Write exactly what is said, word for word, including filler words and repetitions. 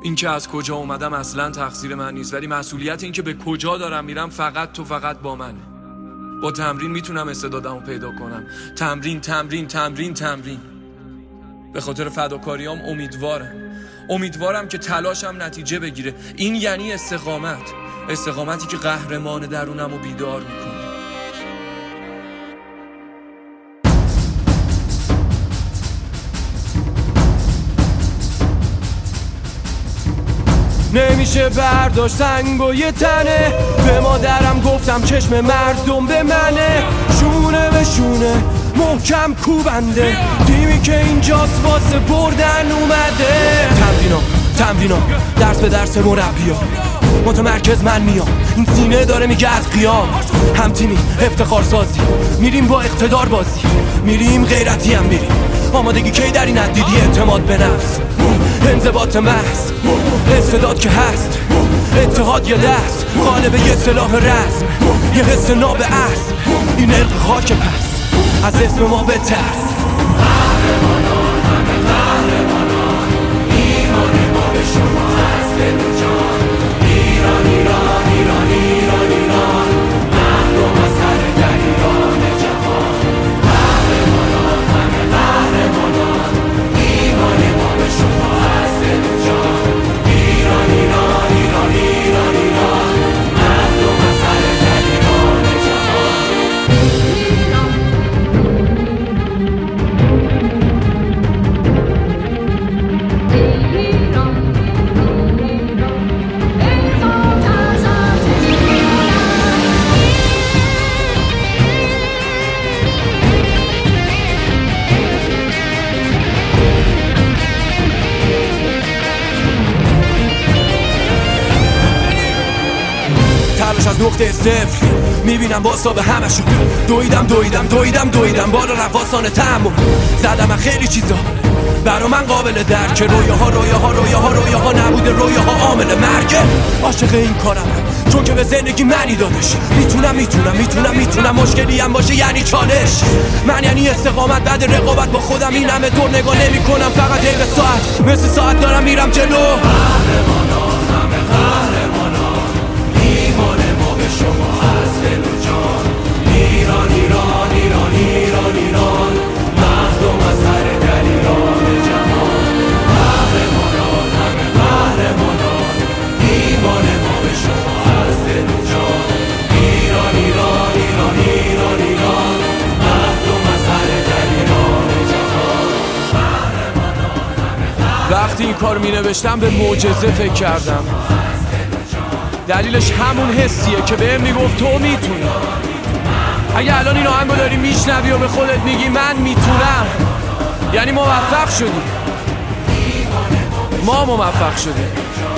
این که از کجا اومدم اصلا تقصیر من نیست، ولی مسئولیت این که به کجا دارم میرم فقط تو فقط با منه. با تمرین میتونم استعدادمو پیدا کنم. تمرین تمرین تمرین تمرین. به خاطر فداکاریام امیدوارم امیدوارم که تلاشم نتیجه بگیره. این یعنی استقامت، استقامتی که قهرمان درونمو بیدار میکنه. نمیشه برداشت سنگ و یه تنه. به مادرم گفتم چشم مردم به منه. شونه به شونه محکم کوبنده. تیمی که اینجاست واسه بردن اومده. تمرینا تمرینا درس به درس مربیا. متمرکز من میام، این سینه داره میگه از قیام. هم تیمی افتخار سازی، میریم با اقتدار بازی. میریم غیرتی هم میریم. آمادگی کی در این دیدی؟ اعتماد به نفس، انضباط محض، استعداد که هست، اتحاد یه دست، غالب یه سلاح رسم، یه حس ناب اصل. این ارق خاک پس از اسم ما بترس. قهرمانان همه قهرمانان، ایمان ما به شما هست دل جان. ایران ایران ایران ایران ایران، مردم از سر دریان جهان. قهرمانان همه قهرمانان، ایمان ما به شما هست دل جان. ایران ایران ایران ایران ایران، مردم از سر دریان جهان. تلاش از نقطه صفر میبینم باسا به همشون. دویدم دویدم دویدم دویدم بالا رفاسان تحمل. زدم من خیلی چیزا برا من قابل درک. رویاها رویاها رویاها رویاها نبوده، رویاها عامل مرگه. عاشق این کارم چون که به زندگی معنی دادش. میتونم میتونم میتونم میتونم مشکلی هم باشه یعنی چالش. من یعنی استقامت بعد رقابت با خودم. این همه دور نگاه نمی کنم، فقط دقیقه ساعت مثل ساعت دارم میرم جلو. قهرمانان همه قهرمانان، ایمان ما به شما هست دل و جان. ایران ایران ایران ایران ایران، مردم از هر دلیران جهان. قهرمانان همه قهرمانان، ایمان ما به شما هست دل و جان. ایران ایران ایران ایران ایران، مردم از هر دلیران جهان. قهرمانان همه قهرمانان. وقتی این کار می نوشتم به معجزه فکر کردم. دلیلش همون حسیه که بهم میگفت تو میتونی. اگه الان این آهنگو داری میشنوی و به خودت میگی من میتونم، یعنی موفق شدی. ما موفق شدیم.